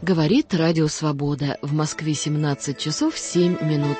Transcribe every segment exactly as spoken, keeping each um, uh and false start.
Говорит Радио Свобода. В Москве семнадцать часов семь минут.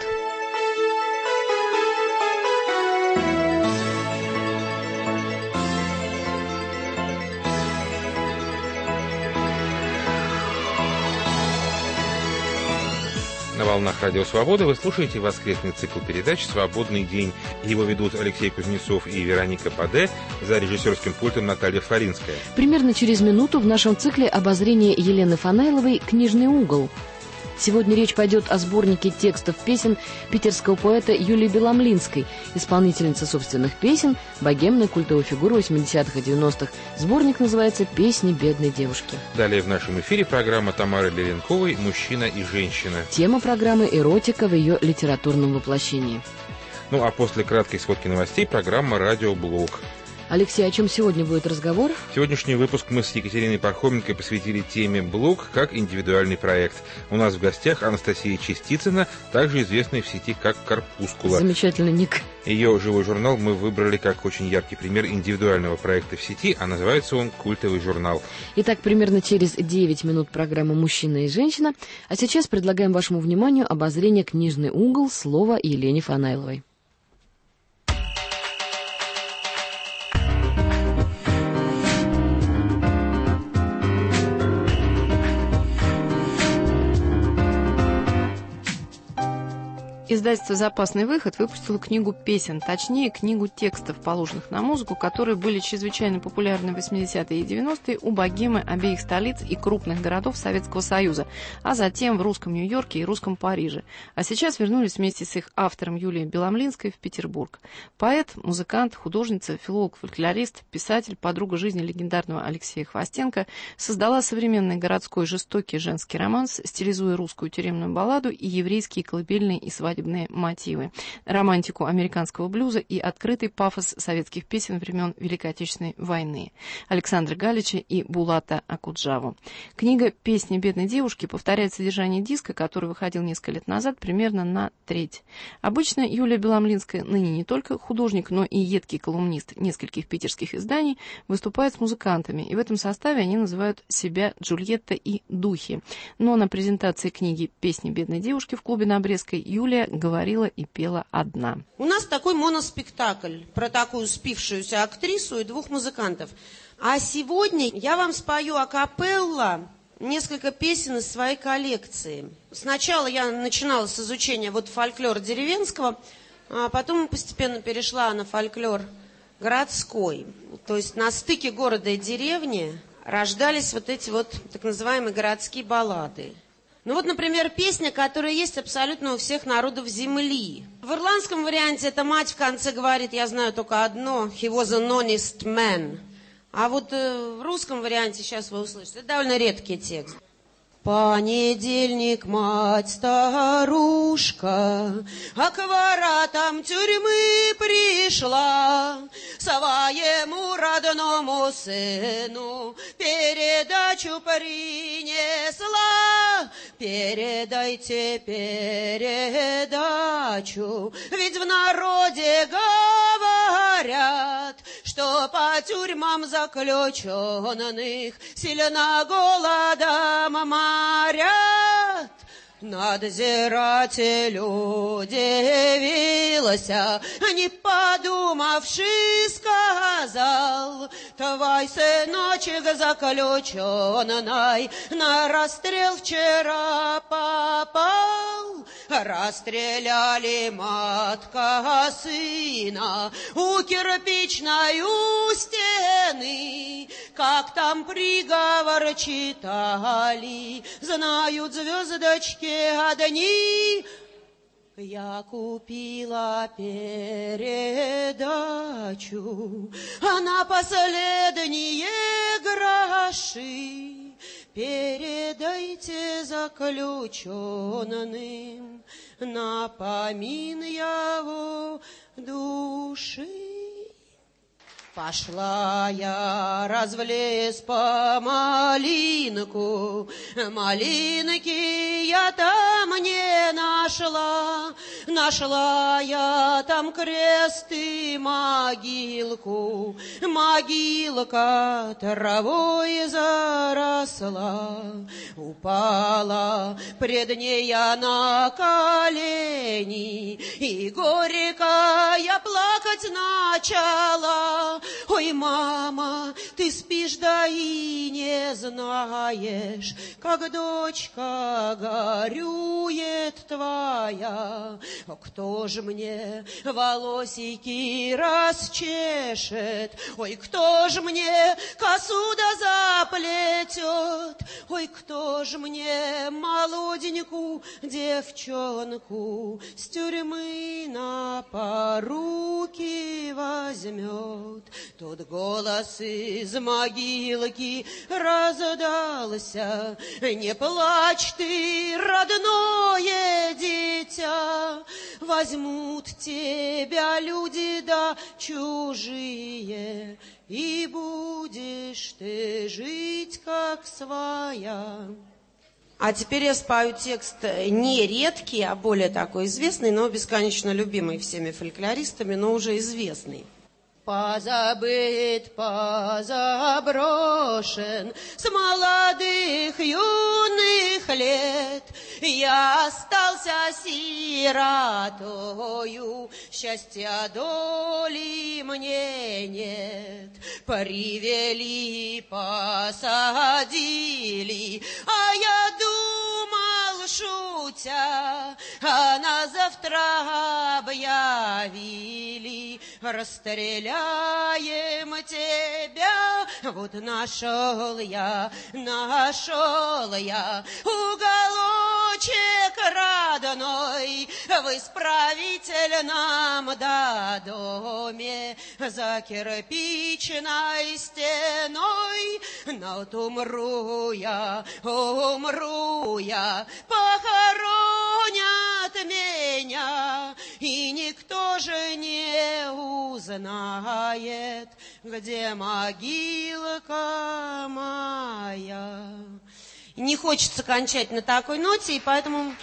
На волнах Радио Свобода вы слушаете воскресный цикл передач «Свободный день». Его ведут Алексей Кузнецов и Вероника Паде, за режиссерским пультом Наталья Фаринская. Примерно через минуту в нашем цикле обозрение Елены Фанайловой «Книжный угол». Сегодня речь пойдет о сборнике текстов песен питерского поэта Юлии Беломлинской, исполнительницы собственных песен, богемной культовой фигуры восьмидесятых и девяностых. Сборник называется «Песни бедной девушки». Далее в нашем эфире программа Тамары Леренковой «Мужчина и женщина». Тема программы «Эротика в ее литературном воплощении». Ну а после краткой сводки новостей программа «Радиоблог». Алексей, о чем сегодня будет разговор? Сегодняшний выпуск мы с Екатериной Пархоменко посвятили теме «Блог как индивидуальный проект». У нас в гостях Анастасия Частицына, также известная в сети как «Корпускула». Замечательный ник. Ее живой журнал мы выбрали как очень яркий пример индивидуального проекта в сети, а называется он «Культовый журнал». Итак, примерно через девять минут программа «Мужчина и женщина». А сейчас предлагаем вашему вниманию обозрение «Книжный угол», слово Елене Фанайловой. Издательство «Запасный выход» выпустило книгу песен, точнее, книгу текстов, положенных на музыку, которые были чрезвычайно популярны в восьмидесятые и девяностые у богемы обеих столиц и крупных городов Советского Союза, а затем в русском Нью-Йорке и русском Париже. А сейчас вернулись вместе с их автором Юлией Беломлинской в Петербург. Поэт, музыкант, художница, филолог-фольклорист, писатель, подруга жизни легендарного Алексея Хвостенко создала современный городской жестокий женский романс, стилизуя русскую тюремную балладу и еврейские колыбельные и свадебные мотивы, романтику американского блюза и открытый пафос советских песен времен Великой Отечественной войны Александра Галича и Булата Акуджаву. Книга «Песни бедной девушки» повторяет содержание диска, который выходил несколько лет назад, примерно на треть. Обычно Юлия Беломлинская, ныне не только художник, но и едкий колумнист нескольких питерских изданий, выступает с музыкантами, и в этом составе они называют себя Джульетта и Духи. Но на презентации книги «Песни бедной девушки» в клубе на Брестской Юлия говорила и пела одна. У нас такой моноспектакль про такую спившуюся актрису и двух музыкантов. А сегодня я вам спою акапелла несколько песен из своей коллекции. Сначала я начинала с изучения вот фольклора деревенского, а потом постепенно перешла на фольклор городской. То есть на стыке города и деревни рождались вот эти вот так называемые городские баллады. Ну вот, например, песня, которая есть абсолютно у всех народов земли. В ирландском варианте эта мать в конце говорит, я знаю только одно, he was an honest man. А вот э, в русском варианте, сейчас вы услышите, это довольно редкий текст. Понедельник, мать старушка, а к воротам тюрьмы пришла, своему родному сыну передачу принесла. Передайте передачу, ведь в народе говорят, что по тюрьмам заключенных сильно голодом морят. Надзиратель удивился, не подумавши, сказал, твой сыночек заключенный на расстрел вчера попал. Расстреляли матка сына у кирпичной у стены, как там приговор читали, знают звездочки одни. Я купила передачу, а на последние гроши передайте заключенным на помин его души. Пошла я раз в лес по малинку, малинки я там не нашла. Нашла я там крест и могилку, могилка травой заросла. росла, упала пред ней я на колени, и горько я плакать начала. Ой, мама, ты спишь, да и не знаешь, как дочка горюет твоя. Кто ж мне волосики расчешет? Ой, кто ж мне косу да заплетет? Ой, кто ж мне молоденькую девчонку с тюрьмы на поруки возьмет? Тот голос из могилки раздался: не плачь ты, родное дитя, возьмут тебя люди да чужие, и будешь ты жить как своя. А теперь я спою текст не редкий, а более такой известный, но бесконечно любимый всеми фольклористами, но уже известный. Позабыт, позаброшен с молодых юных лет, я остался сиротою, счастья доли мне нет. Привели, посадили, а я думал, шутя, а на завтра объявили: расстреляем тебя. Вот нашел я, нашел я уголочек родной в исправительном да доме за кирпичной стеной. Но вот умру я, умру я, похоронят меня, и никто же не узнает, где могилка моя. Не хочется кончать на такой ноте, и поэтому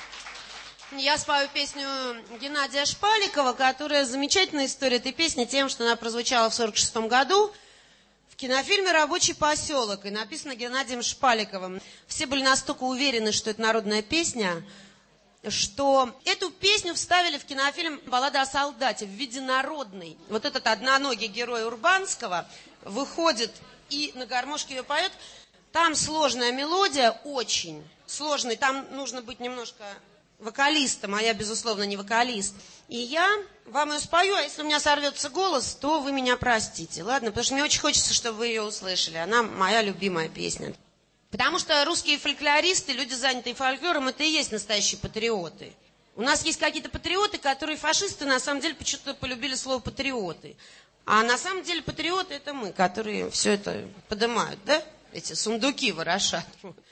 я спою песню Геннадия Шпаликова, которая замечательная история этой песни тем, что она прозвучала в сорок шестом году в кинофильме «Рабочий поселок» и написана Геннадием Шпаликовым. Все были настолько уверены, что это народная песня, что эту песню вставили в кинофильм «Баллада о солдате» в виде народной. Вот этот одноногий герой Урбанского выходит и на гармошке ее поет. Там сложная мелодия, очень сложная. Там нужно быть немножко вокалистом, а я, безусловно, не вокалист. И я вам ее спою, а если у меня сорвется голос, то вы меня простите, ладно? Потому что мне очень хочется, чтобы вы ее услышали. Она моя любимая песня. Потому что русские фольклористы, люди, занятые фольклором, это и есть настоящие патриоты. У нас есть какие-то патриоты, которые фашисты, на самом деле, почему-то полюбили слово «патриоты». А на самом деле патриоты — это мы, которые все это поднимают, да? Эти сундуки ворошат.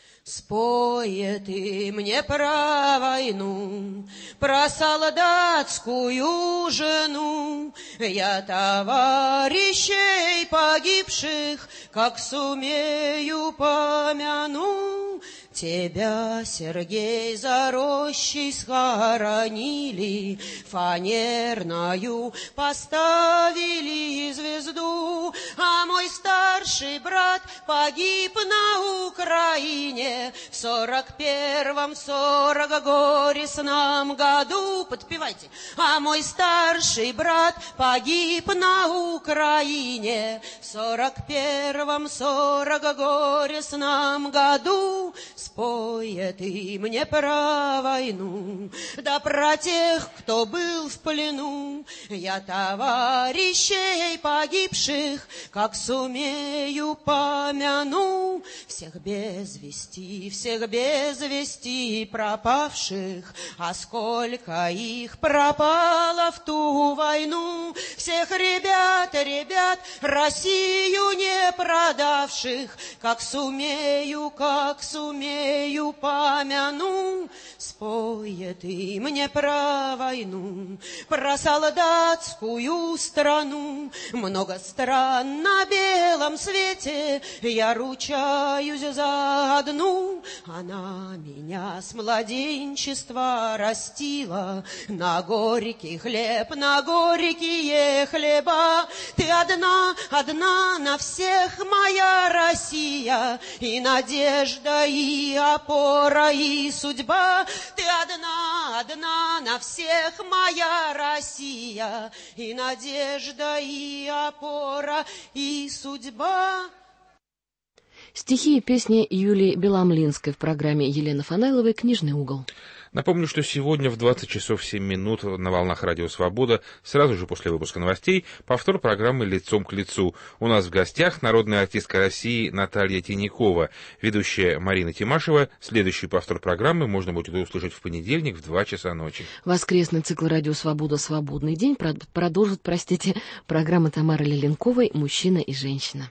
Спой ты мне про войну, про солдатскую жену. Я товарищей погибших, как сумею, помяну. Тебя, Сергей, за рощей схоронили, фанерною поставили звезду, а мой старший брат погиб на Украине в сорок первом, сорок горестном году. Подпевайте. А мой старший брат погиб на Украине в сорок первом, сорок горестном году. Спой ты мне про войну, да про тех, кто был в плену. Я товарищей погибших, как сумею, помяну. Всех без вести, всех без вести пропавших, а сколько их пропало в ту войну. Всех ребят, ребят, Россию не продавших, как сумею, как сумею, помяну. Спой ты мне про войну, про солдатскую страну. Много стран на белом свете, я ручаюсь ручаюсь за одну. Она меня с младенчества растила на горький хлеб, на горькие хлеба. Ты одна, одна на всех, моя Россия, и надежда, и опора, и судьба. Ты одна, одна на всех, моя Россия, и надежда, и опора, и судьба. Стихи и песни Юлии Беломлинской в программе Елены Фанайловой «Книжный угол». Напомню, что сегодня в двадцать часов семь минут на волнах Радио Свобода, сразу же после выпуска новостей, повтор программы «Лицом к лицу». У нас в гостях народная артистка России Наталья Тинякова, ведущая Марина Тимашева. Следующий повтор программы можно будет услышать в понедельник в два часа ночи. Воскресный цикл «Радио Свобода. Свободный день» продолжит, простите, программа Тамары Леленковой «Мужчина и женщина».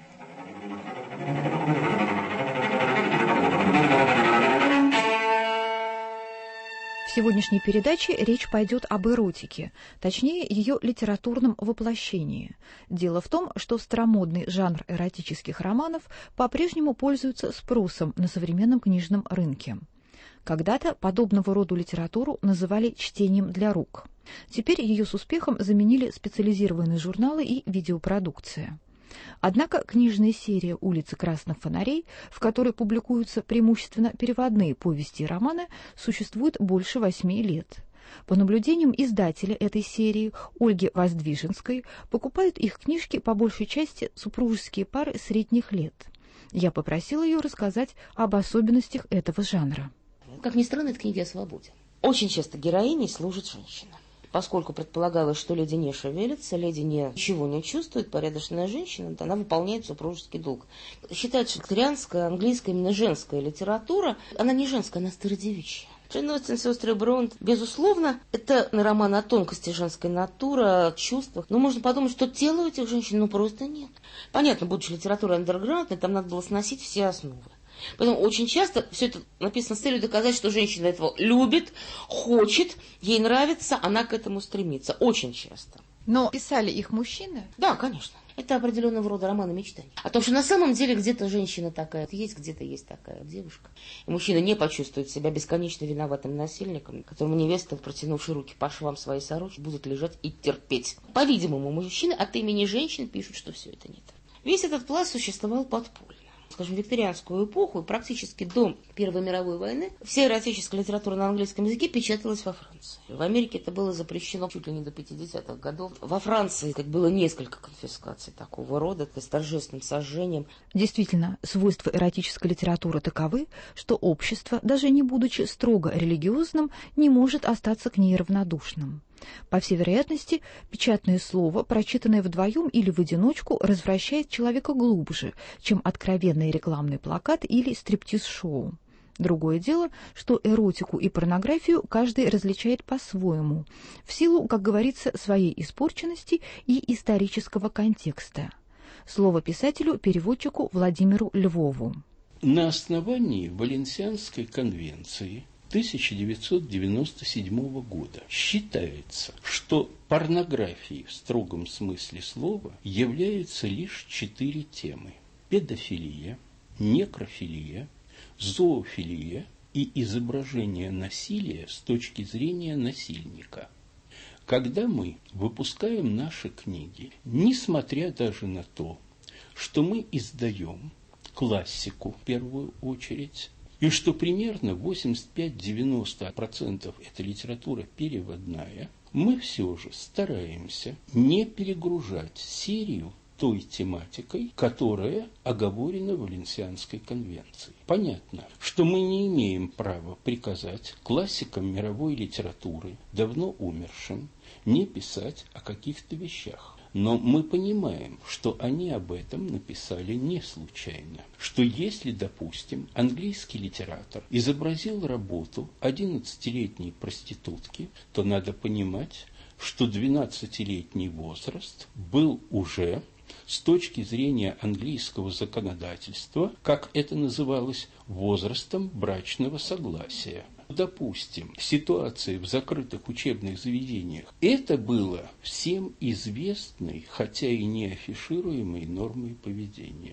В сегодняшней передаче речь пойдет об эротике, точнее, ее литературном воплощении. Дело в том, что старомодный жанр эротических романов по-прежнему пользуется спросом на современном книжном рынке. Когда-то подобного рода литературу называли чтением для рук. Теперь ее с успехом заменили специализированные журналы и видеопродукция. Однако книжная серия «Улицы красных фонарей», в которой публикуются преимущественно переводные повести и романы, существует больше восьми лет. По наблюдениям издателя этой серии Ольги Воздвиженской, покупают их книжки по большей части супружеские пары средних лет. Я попросила ее рассказать об особенностях этого жанра. Как ни странно, это книги о свободе. Очень часто героиней служит женщина. Поскольку предполагалось, что леди не шевелится, леди не, ничего не чувствует, порядочная женщина, она выполняет супружеский долг. Считается, что викторианская, английская, именно женская литература, она не женская, она стародевичья. Джейн Остин, сестры Браун, безусловно, это роман о тонкости женской натуры, о чувствах. Но можно подумать, что тела у этих женщин ну просто нет. Понятно, будучи литературой андерграундной, там надо было сносить все основы. Поэтому очень часто все это написано с целью доказать, что женщина этого любит, хочет, ей нравится, она к этому стремится. Очень часто. Но писали их мужчины? Да, конечно. Это определенного рода романы мечтаний. О том, что на самом деле где-то женщина такая есть, где-то есть такая девушка. И мужчина не почувствует себя бесконечно виноватым насильником, которому невеста, протянувши руки по швам своей сорочки, будет лежать и терпеть. По-видимому, мужчины от имени женщин пишут, что все это не так. Весь этот пласт существовал подпольно. Скажем, в викторианскую эпоху, практически до Первой мировой войны, вся эротическая литература на английском языке печаталась во Франции. В Америке это было запрещено чуть ли не до пятидесятых годов. Во Франции как было несколько конфискаций такого рода, с торжественным сожжением. Действительно, свойства эротической литературы таковы, что общество, даже не будучи строго религиозным, не может остаться к ней равнодушным. По всей вероятности, печатное слово, прочитанное вдвоем или в одиночку, развращает человека глубже, чем откровенный рекламный плакат или стриптиз-шоу. Другое дело, что эротику и порнографию каждый различает по-своему, в силу, как говорится, своей испорченности и исторического контекста. Слово писателю-переводчику Владимиру Львову. На основании Валенсианской конвенции тысяча девятьсот девяносто седьмого года считается, что порнографией в строгом смысле слова являются лишь четыре темы: педофилия, некрофилия, зоофилия и изображение насилия с точки зрения насильника. Когда мы выпускаем наши книги, несмотря даже на то, что мы издаем классику в первую очередь, и что примерно восемьдесят пять - девяносто процентов этой литературы переводная, мы все же стараемся не перегружать серию той тематикой, которая оговорена в Валенсианской конвенцией. Понятно, что мы не имеем права приказать классикам мировой литературы, давно умершим, не писать о каких-то вещах. Но мы понимаем, что они об этом написали не случайно. Что если, допустим, английский литератор изобразил работу одиннадцатилетней проститутки, то надо понимать, что двенадцатилетний возраст был уже, с точки зрения английского законодательства, как это называлось, возрастом брачного согласия. Допустим, ситуации в закрытых учебных заведениях. Это было всем известной, хотя и не афишируемой нормой поведения.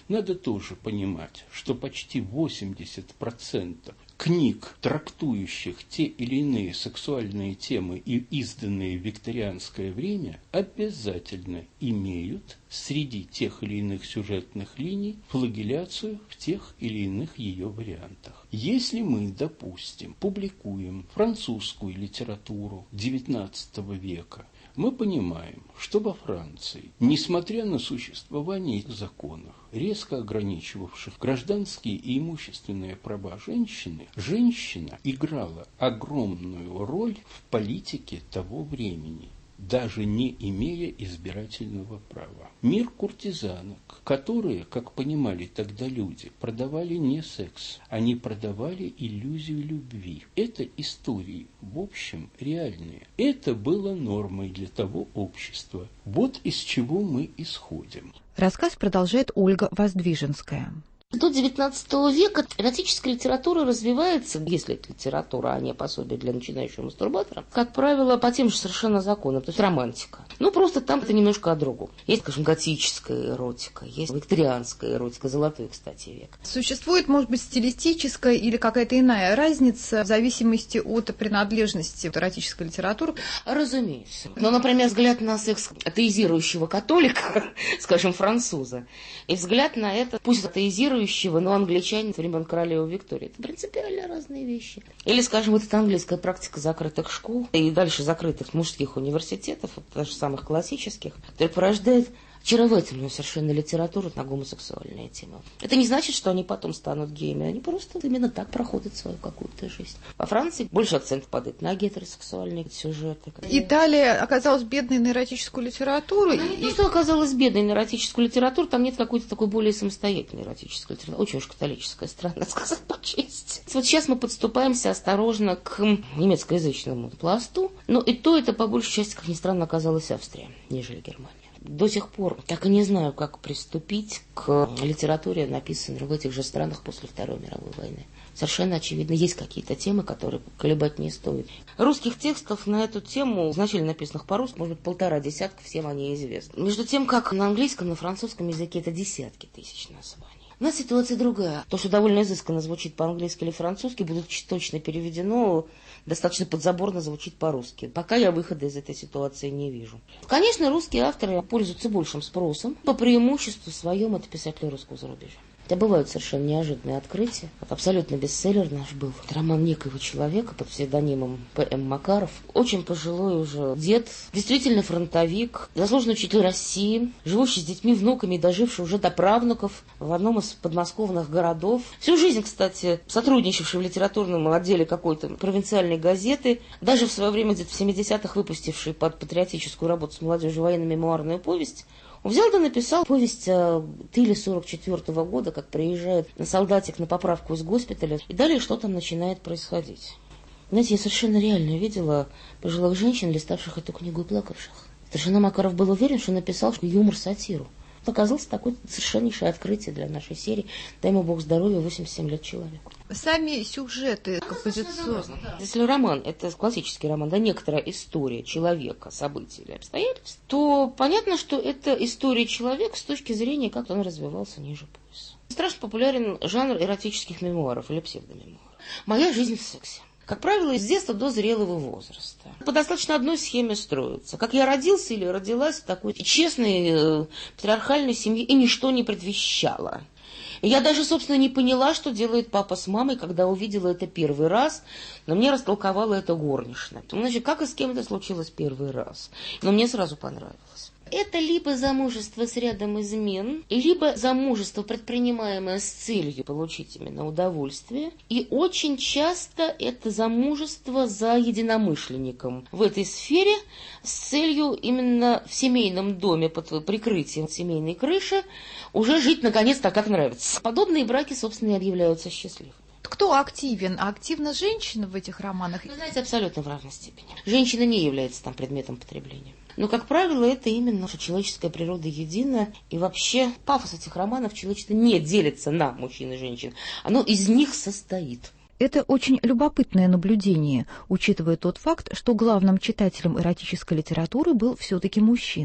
Надо тоже понимать, что почти восемьдесят процентов книг, трактующих те или иные сексуальные темы и изданные в викторианское время, обязательно имеют среди тех или иных сюжетных линий флагеляцию в тех или иных ее вариантах. Если мы, допустим, публикуем французскую литературу девятнадцатого века, мы понимаем, что во Франции, несмотря на существование законов, резко ограничивавших гражданские и имущественные права женщины, женщина играла огромную роль в политике того времени, даже не имея избирательного права. Мир куртизанок, которые, как понимали тогда люди, продавали не секс, они продавали иллюзию любви. Это истории, в общем, реальные. Это было нормой для того общества. Вот из чего мы исходим. Рассказ продолжает Ольга Воздвиженская. До девятнадцатого века эротическая литература развивается, если это литература, а не пособие для начинающего мастурбатора, как правило, по тем же совершенно законам, то есть романтика. Ну, просто там это немножко о другом. Есть, скажем, готическая эротика, есть викторианская эротика, золотой, кстати, век. Существует, может быть, стилистическая или какая-то иная разница в зависимости от принадлежности эротической литературы? Разумеется. Ну, например, взгляд на секс атеизирующего католика, скажем, француза, и взгляд на это, пусть атеизирующего, но англичанин времен королевы Виктории. Это принципиально разные вещи. Или, скажем, вот эта английская практика закрытых школ и дальше закрытых мужских университетов, вот даже самых классических, которая порождает очаровательную совершенно литературу на гомосексуальные темы. Это не значит, что они потом станут геями, они просто именно так проходят свою какую-то жизнь. Во Франции больше акцент падает на гетеросексуальные сюжеты. Италия оказалась бедной на эротическую литературу. Она и... не то, что оказалась бедной на эротическую литературу, там нет какой-то такой более самостоятельной эротической литературы. Очень уж католическая страна, сказать по чести. Вот сейчас мы подступаемся осторожно к немецкоязычному пласту, но и то это по большей части, как ни странно, оказалась Австрия, нежели Германия. До сих пор так и не знаю, как приступить к литературе, написанной в этих же странах после Второй мировой войны. Совершенно очевидно, есть какие-то темы, которые колебать не стоит. Русских текстов на эту тему, изначально написанных по-русски, может быть, полтора десятка, всем они известны. Между тем, как на английском, на французском языке это десятки тысяч названий. У нас ситуация другая. То, что довольно изысканно звучит по-английски или французски, будет точно переведено, достаточно подзаборно звучит по-русски. Пока я выхода из этой ситуации не вижу. Конечно, русские авторы пользуются большим спросом. По преимуществу своем это писатели русского зарубежья. Хотя бывают совершенно неожиданные открытия. Вот абсолютно бестселлер наш был. Это роман некоего человека под псевдонимом П М Макаров. Очень пожилой уже дед, действительно фронтовик, заслуженный учитель России, живущий с детьми, внуками и доживший уже до правнуков в одном из подмосковных городов. Всю жизнь, кстати, сотрудничавший в литературном отделе какой-то провинциальной газеты, даже в свое время где-то в семидесятых выпустивший под патриотическую работу с молодежью военно-мемуарную повесть. Он взял да написал повесть о тыле сорок четвёртого года, как приезжает на солдатик на поправку из госпиталя, и далее что там начинает происходить. Знаете, я совершенно реально видела пожилых женщин, листавших эту книгу и плакавших. Старшина Макаров был уверен, что написал юмор-сатиру. Оказался такое совершеннейшее открытие для нашей серии. Дай ему Бог здоровья, восемьдесят семь лет человеку. Сами сюжеты композиционные. Если роман, это классический роман, да, некоторая история человека, событий или обстоятельств, то понятно, что это история человека с точки зрения, как он развивался ниже пояса. Страшно популярен жанр эротических мемуаров или псевдомемуаров. «Моя жизнь в сексе». Как правило, с детства до зрелого возраста. По достаточно одной схеме строится. Как я родился или родилась в такой честной э, патриархальной семье, и ничто не предвещало. Я даже, собственно, не поняла, что делает папа с мамой, когда увидела это первый раз, но мне растолковала это горничная. Значит, как и с кем это случилось первый раз. Но мне сразу понравилось. Это либо замужество с рядом измен, либо замужество, предпринимаемое с целью получить именно удовольствие. И очень часто это замужество за единомышленником в этой сфере с целью именно в семейном доме под прикрытием семейной крыши уже жить наконец-то как нравится. Подобные браки, собственно, и объявляются счастливыми. Кто активен? Активна женщина в этих романах? Вы знаете, абсолютно в равной степени. Женщина не является там предметом потребления. Но, как правило, это именно наша человеческая природа едина. И вообще пафос этих романов человечество не делится на мужчин и женщин. Оно из них состоит. Это очень любопытное наблюдение, учитывая тот факт, что главным читателем эротической литературы был все-таки мужчина.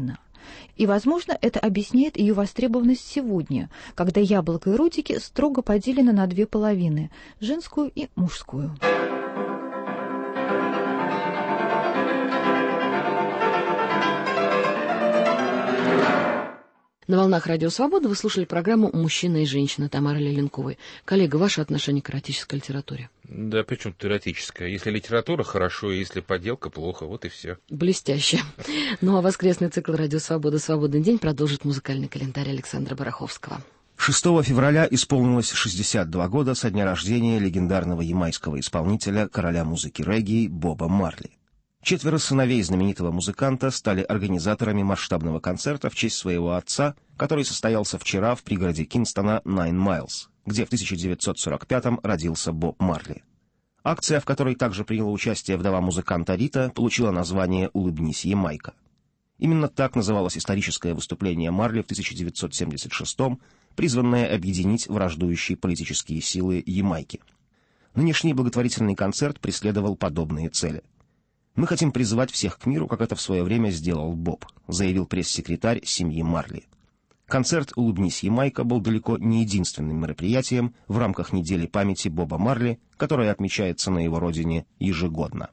И, возможно, это объясняет ее востребованность сегодня, когда яблоко эротики строго поделено на две половины – женскую и мужскую. На волнах Радио Свобода вы слушали программу «Мужчина и женщина» Тамары Леленковой. Коллега, ваше отношение к эротической литературе? Да, причем тут эротическая. Если литература, хорошо, если поделка, плохо. Вот и все. Блестяще. Ну а воскресный цикл «Радио Свобода. Свободный день» продолжит музыкальный календарь Александра Бараховского. шестого февраля исполнилось шестьдесят два года со дня рождения легендарного ямайского исполнителя, короля музыки регги Боба Марли. Четверо сыновей знаменитого музыканта стали организаторами масштабного концерта в честь своего отца, который состоялся вчера в пригороде Кингстона Nine Miles, где в тысяча девятьсот сорок пятом родился Боб Марли. Акция, в которой также приняла участие вдова музыканта Рита, получила название «Улыбнись, Ямайка». Именно так называлось историческое выступление Марли в тысяча девятьсот семьдесят шестом, призванное объединить враждующие политические силы Ямайки. Нынешний благотворительный концерт преследовал подобные цели. «Мы хотим призывать всех к миру, как это в свое время сделал Боб», заявил пресс-секретарь семьи Марли. Концерт «Улыбнись, Ямайка» был далеко не единственным мероприятием в рамках недели памяти Боба Марли, которая отмечается на его родине ежегодно.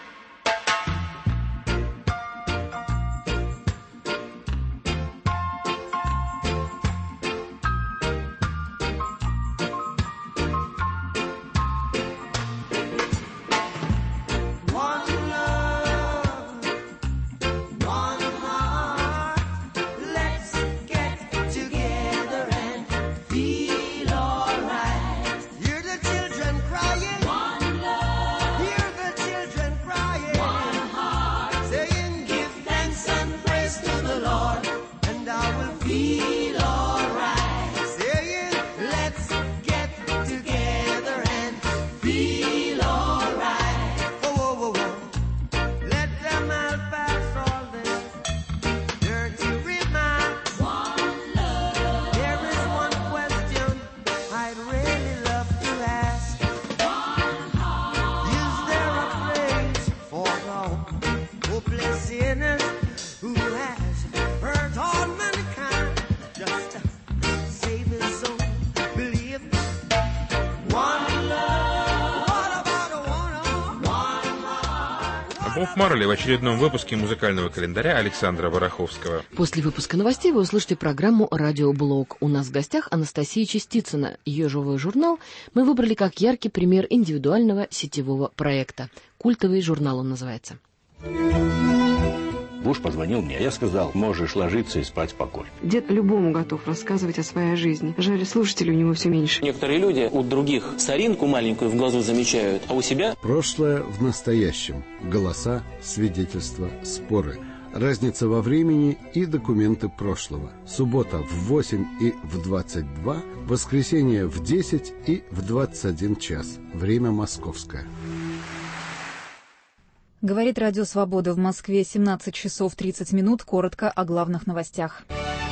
Боб Марли в очередном выпуске музыкального календаря Александра Бараховского. После выпуска новостей вы услышите программу «Радиоблог». У нас в гостях Анастасия Частицына. Ее живой журнал мы выбрали как яркий пример индивидуального сетевого проекта. «Культовый журнал» он называется. Муж позвонил мне, я сказал, можешь ложиться и спать спокойно. Дед любому готов рассказывать о своей жизни. Жаль, слушателей у него все меньше. Некоторые люди у других соринку маленькую в глазу замечают, а у себя... Прошлое в настоящем. Голоса, свидетельства, споры. Разница во времени и документы прошлого. Суббота в восемь и в двадцать два, воскресенье в десять и в двадцать один час. Время московское. Говорит Радио Свобода в Москве, семнадцать часов тридцать минут. Коротко о главных новостях.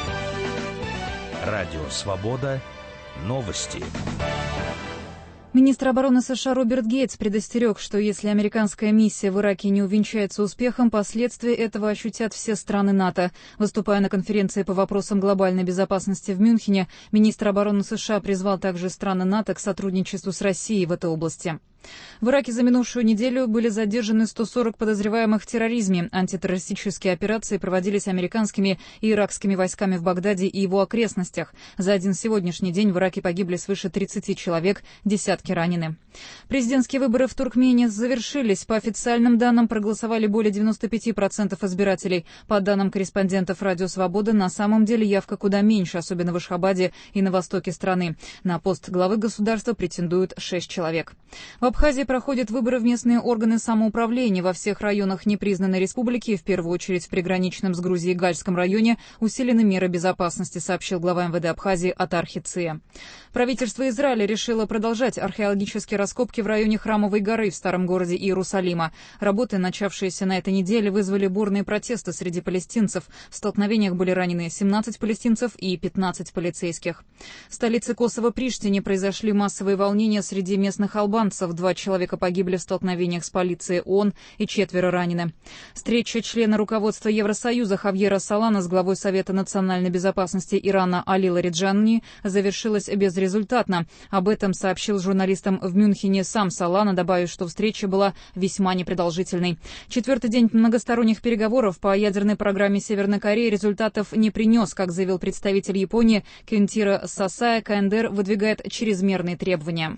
Радио Свобода. Новости. Министр обороны США Роберт Гейтс предостерег, что если американская миссия в Ираке не увенчается успехом, последствия этого ощутят все страны НАТО. Выступая на конференции по вопросам глобальной безопасности в Мюнхене, министр обороны США призвал также страны НАТО к сотрудничеству с Россией в этой области. В Ираке за минувшую неделю были задержаны сто сорок подозреваемых в терроризме. Антитеррористические операции проводились американскими и иракскими войсками в Багдаде и его окрестностях. За один сегодняшний день в Ираке погибли свыше тридцати человек, десятки ранены. Президентские выборы в Туркмении завершились. По официальным данным проголосовали более девяноста пяти процентов избирателей. По данным корреспондентов Радио Свобода, на самом деле явка куда меньше, особенно в Ашхабаде и на востоке страны. На пост главы государства претендуют шесть человек. В Абхазии проходят выборы в местные органы самоуправления. Во всех районах непризнанной республики, в первую очередь в приграничном с Грузией Гальском районе, усилены меры безопасности, сообщил глава эм вэ дэ Абхазии Атар Хиция. Правительство Израиля решило продолжать археологические раскопки в районе Храмовой горы в старом городе Иерусалима. Работы, начавшиеся на этой неделе, вызвали бурные протесты среди палестинцев. В столкновениях были ранены семнадцать палестинцев и пятнадцать полицейских. В столице Косово Приштине произошли массовые волнения среди местных албанцев. Два человека погибли в столкновениях с полицией ООН и четверо ранены. Встреча члена руководства Евросоюза Хавьера Солана с главой Совета национальной безопасности Ирана Али Лариджани завершилась безрезультатно. Об этом сообщил журналистам в Мюнхене сам Солана, добавив, что встреча была весьма непродолжительной. Четвертый день многосторонних переговоров по ядерной программе Северной Кореи результатов не принес. Как заявил представитель Японии Кентиро Сасая, КНДР выдвигает чрезмерные требования.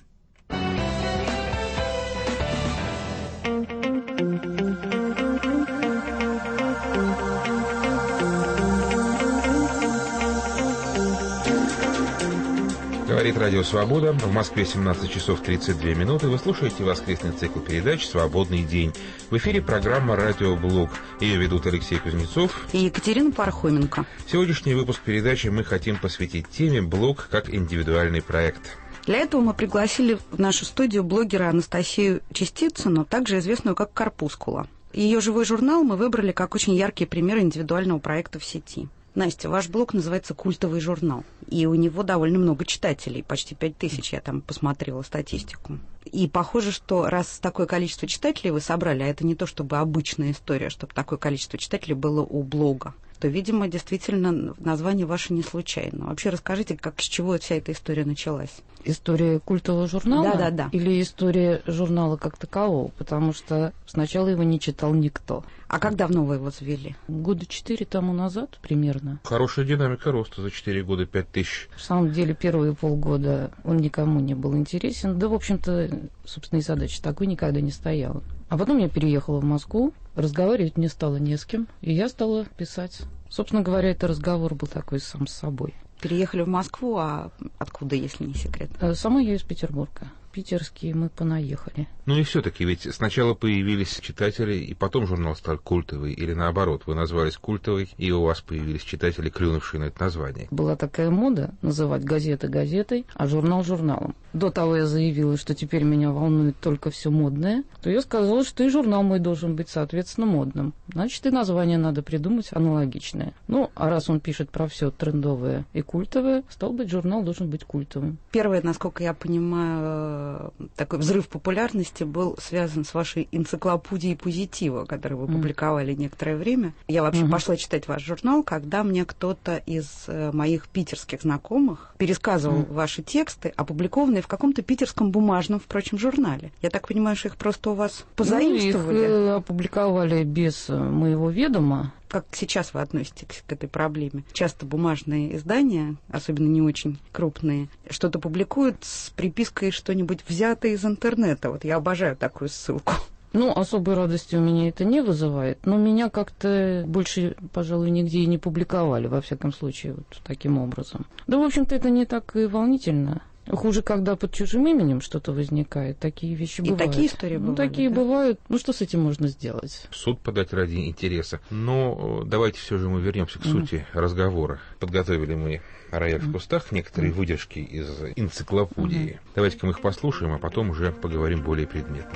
Говорит Радио Свобода. В Москве семнадцать часов тридцать две минуты. Вы слушаете воскресный цикл передач «Свободный день». В эфире программа «Радиоблог». Ее ведут Алексей Кузнецов и Екатерина Пархоменко. Сегодняшний выпуск передачи мы хотим посвятить теме «Блог как индивидуальный проект». Для этого мы пригласили в нашу студию блогера Анастасию Частицыну, также известную как Корпускула. Ее живой журнал мы выбрали как очень яркий пример индивидуального проекта в сети. Настя, ваш блог называется «Культовый журнал», и у него довольно много читателей, почти пять тысяч, я там посмотрела статистику. И похоже, что раз такое количество читателей вы собрали, а это не то чтобы обычная история, чтобы такое количество читателей было у блога, то, видимо, действительно название ваше не случайно. Вообще расскажите, как, с чего вся эта история началась? История культового журнала? Да, да, да. Или история журнала как такового? Потому что сначала его не читал никто. А как давно вы его завели? Года четыре тому назад примерно. Хорошая динамика роста за четыре года, пять тысяч. В самом деле, первые полгода он никому не был интересен. Да, в общем-то, собственно, и задача такой никогда не стояла. А потом я переехала в Москву, разговаривать мне стало не с кем, и я стала писать. Собственно говоря, это разговор был такой сам с собой. Переехали в Москву, а откуда, если не секрет? Сама я из Петербурга. Питерские мы понаехали. Ну и все-таки, ведь сначала появились читатели, и потом журнал стал культовый, или наоборот, вы назвались культовой, и у вас появились читатели, клюнувшие на это название. Была такая мода называть газеты газетой, а журнал журналом. До того я заявила, что теперь меня волнует только все модное, то я сказала, что и журнал мой должен быть, соответственно, модным. Значит, и название надо придумать аналогичное. Ну, а раз он пишет про все трендовое и культовое, стал быть, журнал должен быть культовым. Первое, насколько я понимаю, такой взрыв популярности был связан с вашей энциклопедией позитива, которую вы mm. публиковали некоторое время. Я вообще mm-hmm. пошла читать ваш журнал, когда мне кто-то из моих питерских знакомых пересказывал mm. ваши тексты, опубликованные в каком-то питерском бумажном, впрочем, журнале. Я так понимаю, что их просто у вас позаимствовали? Ну, их опубликовали без моего ведома. Как сейчас вы относитесь к этой проблеме? Часто бумажные издания, особенно не очень крупные, что-то публикуют с припиской что-нибудь взято из интернета. Вот я обожаю такую ссылку. Ну, особой радости у меня это не вызывает, но меня как-то больше, пожалуй, нигде и не публиковали, во всяком случае, вот таким образом. Да, в общем-то, это не так и волнительно. Хуже, когда под чужим именем что-то возникает. Такие вещи и бывают. И такие истории ну, бывают? Такие да? бывают. Ну, что с этим можно сделать? В суд подать ради интереса. Но давайте все же мы вернемся к mm-hmm. сути разговора. Подготовили мы «Рояль mm-hmm. в кустах», некоторые mm-hmm. выдержки из энциклопедии. Mm-hmm. Давайте-ка мы их послушаем, а потом уже поговорим более предметно.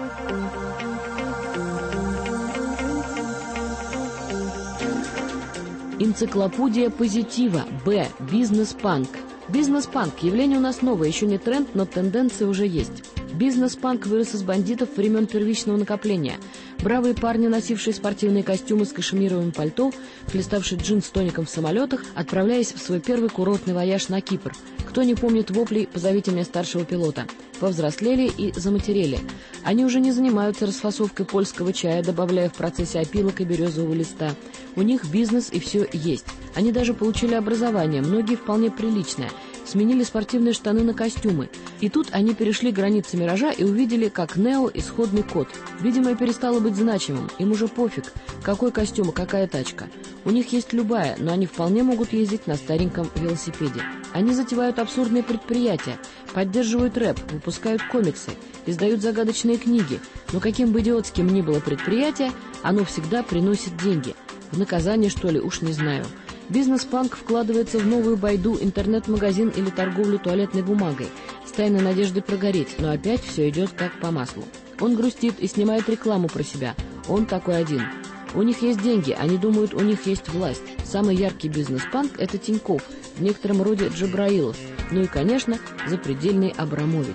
Энциклопедия позитива. Б. Бизнес-панк. Бизнес-панк. Явление у нас новое, еще не тренд, но тенденция уже есть. Бизнес-панк вырос из бандитов времен первичного накопления. Бравые парни, носившие спортивные костюмы с кашемировым пальто, хлеставшие джин с тоником в самолетах, отправляясь в свой первый курортный вояж на Кипр. Кто не помнит воплей «Позовите мне старшего пилота». Повзрослели и заматерели. Они уже не занимаются расфасовкой польского чая, добавляя в процессе опилок и березового листа. У них бизнес и все есть. Они даже получили образование, многие вполне приличное. Сменили спортивные штаны на костюмы. И тут они перешли границы миража и увидели, как Нео исходный код. Видимо, перестало быть значимым. Им уже пофиг, какой костюм и какая тачка. У них есть любая, но они вполне могут ездить на стареньком велосипеде. Они затевают абсурдные предприятия, поддерживают рэп, выпускают комиксы, издают загадочные книги. Но каким бы идиотским ни было предприятие, оно всегда приносит деньги. В наказание, что ли, уж не знаю. Бизнес-панк вкладывается в новую байду, интернет-магазин или торговлю туалетной бумагой, с тайной надеждой прогореть, но опять все идет как по маслу. Он грустит и снимает рекламу про себя. Он такой один. У них есть деньги, они думают, у них есть власть. Самый яркий бизнес-панк – это Тинькофф, в некотором роде Джабраилов. Ну и, конечно, запредельный Абрамович.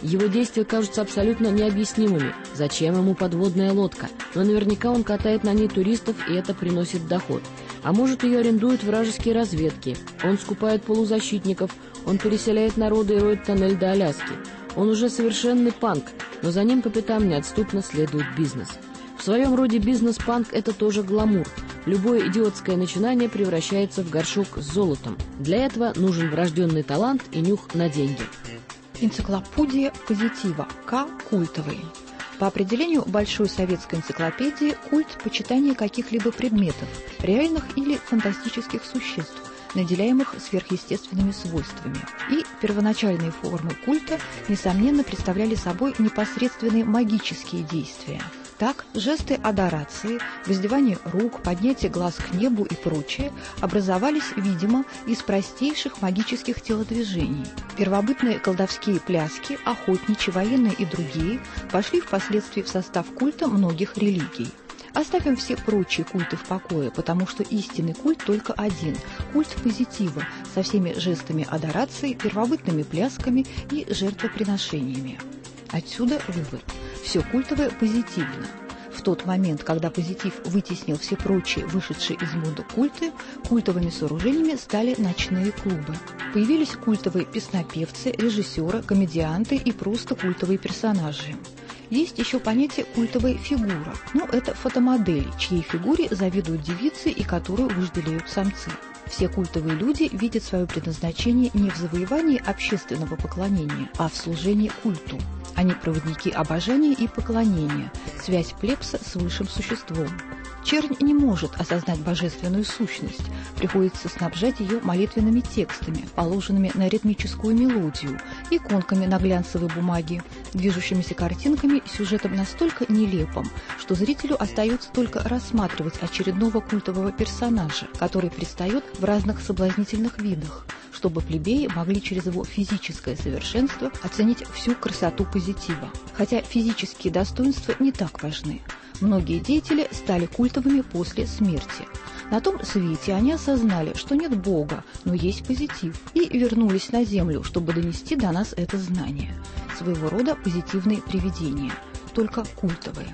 Его действия кажутся абсолютно необъяснимыми. Зачем ему подводная лодка? Но наверняка он катает на ней туристов, и это приносит доход. А может, ее арендуют вражеские разведки. Он скупает полузащитников, он переселяет народы и роет тоннель до Аляски. Он уже совершенный панк, но за ним по пятам неотступно следует бизнес. В своем роде бизнес-панк – это тоже гламур. Любое идиотское начинание превращается в горшок с золотом. Для этого нужен врожденный талант и нюх на деньги. Энциклопедия позитива. К. Культовый. По определению Большой советской энциклопедии, культ – почитание каких-либо предметов, реальных или фантастических существ, наделяемых сверхъестественными свойствами. И первоначальные формы культа, несомненно, представляли собой непосредственные магические действия. Так, жесты адорации, воздевание рук, поднятие глаз к небу и прочее образовались, видимо, из простейших магических телодвижений. Первобытные колдовские пляски, охотничьи, военные и другие пошли впоследствии в состав культа многих религий. Оставим все прочие культы в покое, потому что истинный культ только один – культ позитива со всеми жестами адорации, первобытными плясками и жертвоприношениями. Отсюда вывод. Все культовое позитивно. В тот момент, когда позитив вытеснил все прочие, вышедшие из моды культы, культовыми сооружениями стали ночные клубы. Появились культовые песнопевцы, режиссеры, комедианты и просто культовые персонажи. Есть еще понятие «культовая фигура». Ну, это фотомодели, чьей фигуре завидуют девицы и которую вожделеют самцы. Все культовые люди видят свое предназначение не в завоевании общественного поклонения, а в служении культу. Они проводники обожания и поклонения, связь плебса с высшим существом. Чернь не может осознать божественную сущность, приходится снабжать ее молитвенными текстами, положенными на ритмическую мелодию, иконками на глянцевой бумаге, движущимися картинками и сюжетом настолько нелепым, что зрителю остается только рассматривать очередного культового персонажа, который предстает в разных соблазнительных видах, чтобы плебеи могли через его физическое совершенство оценить всю красоту позитива. Хотя физические достоинства не так важны. Многие деятели стали культовыми после смерти. На том свете они осознали, что нет Бога, но есть позитив, и вернулись на землю, чтобы донести до нас это знание. Своего рода позитивные привидения, только культовые.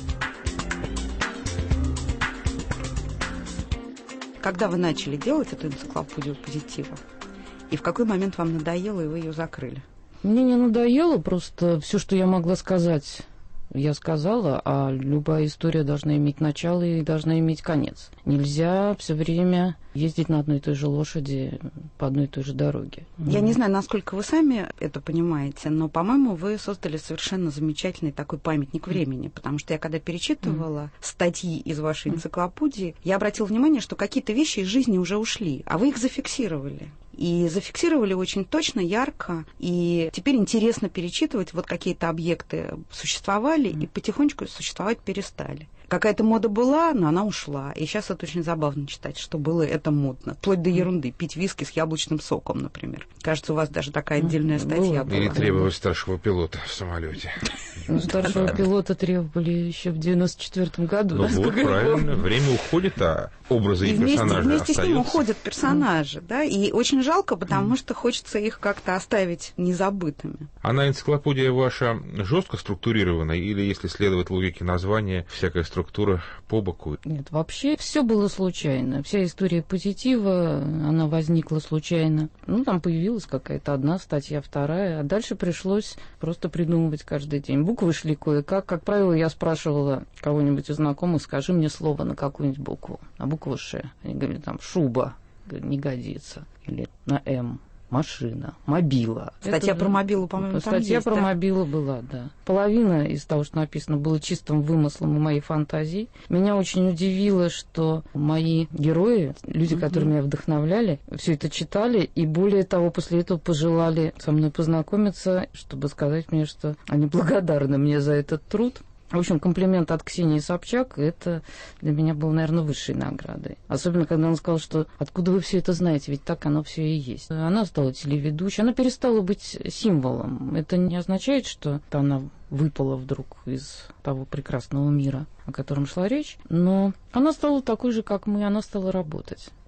Когда вы начали делать эту энциклопедию позитива? И в какой момент вам надоело, и вы ее закрыли? Мне не надоело, просто все, что я могла сказать, я сказала, а любая история должна иметь начало и должна иметь конец. Нельзя все время ездить на одной и той же лошади по одной и той же дороге. Я не знаю, насколько вы сами это понимаете, но, по-моему, вы создали совершенно замечательный такой памятник времени, потому что я, когда перечитывала mm. статьи из вашей энциклопедии, я обратила внимание, что какие-то вещи из жизни уже ушли, а вы их зафиксировали. И зафиксировали очень точно, ярко, и теперь интересно перечитывать, вот какие-то объекты существовали mm. и потихонечку существовать перестали. Какая-то мода была, но она ушла. И сейчас это очень забавно читать, что было это модно. Вплоть до ерунды. Пить виски с яблочным соком, например. Кажется, у вас даже такая отдельная статья была. Или требовать старшего пилота в самолете. Старшего пилота требовали еще в девяносто четвёртом году. Ну вот, правильно. Время уходит, а образы и персонажи остаются. Вместе с ним уходят персонажи, да, и очень жалко, потому что хочется их как-то оставить незабытыми. Она, энциклопедия ваша, жестко структурирована, или, если следовать логике названия, всякая структура по боку? Нет, вообще все было случайно. Вся история позитива, она возникла случайно. Ну, там появилась какая-то одна статья, вторая, а дальше пришлось просто придумывать каждый день. Буквы шли кое-как. Как правило, я спрашивала кого-нибудь из знакомых, скажи мне слово на какую-нибудь букву. На букву Ш. Они говорили, там, шуба. Не годится. Или на М. Машина, мобила. Статья Это, про мобилу, по-моему, там Статья есть, про да? мобилу была, да. Половина из того, что написано, было чистым вымыслом и моей фантазией. Меня очень удивило, что мои герои, люди, угу. которые меня вдохновляли, все это читали, и более того, после этого пожелали со мной познакомиться, чтобы сказать мне, что они благодарны мне за этот труд. В общем, комплимент от Ксении Собчак, это для меня было, наверное, высшей наградой. Особенно, когда она сказала, что откуда вы все это знаете, ведь так оно все и есть. Она стала телеведущей, она перестала быть символом. Это не означает, что она выпала вдруг из того прекрасного мира, о котором шла речь, но она стала такой же, как мы, она стала работать.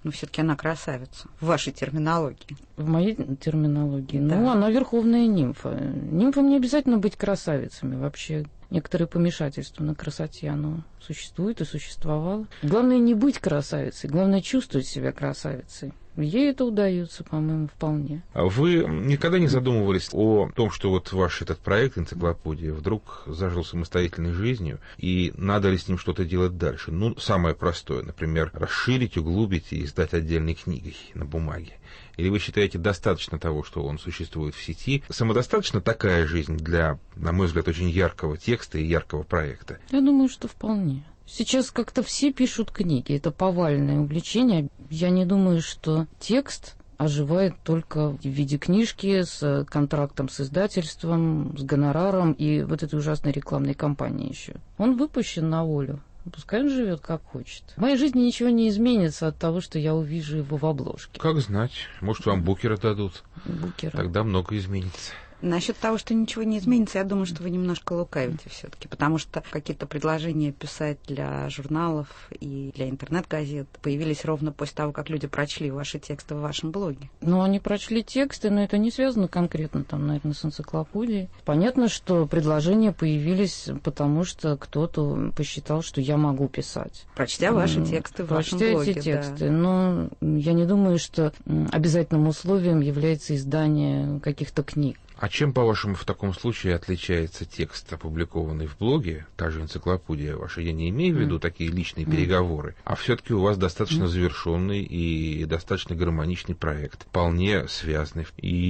Но все-таки она красавица в вашей терминологии. В моей терминологии? Да. Ну, она верховная нимфа. Нимфам не обязательно быть красавицами. Вообще, некоторое помешательство на красоте, оно существует и существовало. Главное не быть красавицей, главное чувствовать себя красавицей. Ей это удается, по-моему, вполне. А вы никогда не задумывались о том, что вот ваш этот проект «Энциклопедия» вдруг зажил самостоятельной жизнью, и надо ли с ним что-то делать дальше? Ну, самое простое, например, расширить, углубить и издать отдельной книгой на бумаге. Или вы считаете, достаточно того, что он существует в сети? Самодостаточно такая жизнь для, на мой взгляд, очень яркого текста и яркого проекта? Я думаю, что вполне. Сейчас как-то все пишут книги. Это повальное увлечение. Я не думаю, что текст оживает только в виде книжки с контрактом с издательством, с гонораром и вот этой ужасной рекламной кампанией еще. Он выпущен на волю. Пускай он живет как хочет. В моей жизни ничего не изменится от того, что я увижу его в обложке. Как знать. Может, вам букера дадут. Букера. Тогда много изменится. Насчет того, что ничего не изменится, я думаю, что вы немножко лукавите все-таки, потому что какие-то предложения писать для журналов и для интернет-газет появились ровно после того, как люди прочли ваши тексты в вашем блоге. Ну, они прочли тексты, но это не связано конкретно, там, наверное, с энциклопедией. Понятно, что предложения появились, потому что кто-то посчитал, что я могу писать. Прочтя ваши тексты в вашем блоге. Прочтя эти тексты. Да. Но я не думаю, что обязательным условием является издание каких-то книг. А чем, по-вашему, в таком случае отличается текст, опубликованный в блоге, та же энциклопедия ваша? Я не имею в виду mm. такие личные mm. переговоры, а все-таки у вас достаточно mm. завершенный и достаточно гармоничный проект, вполне связанный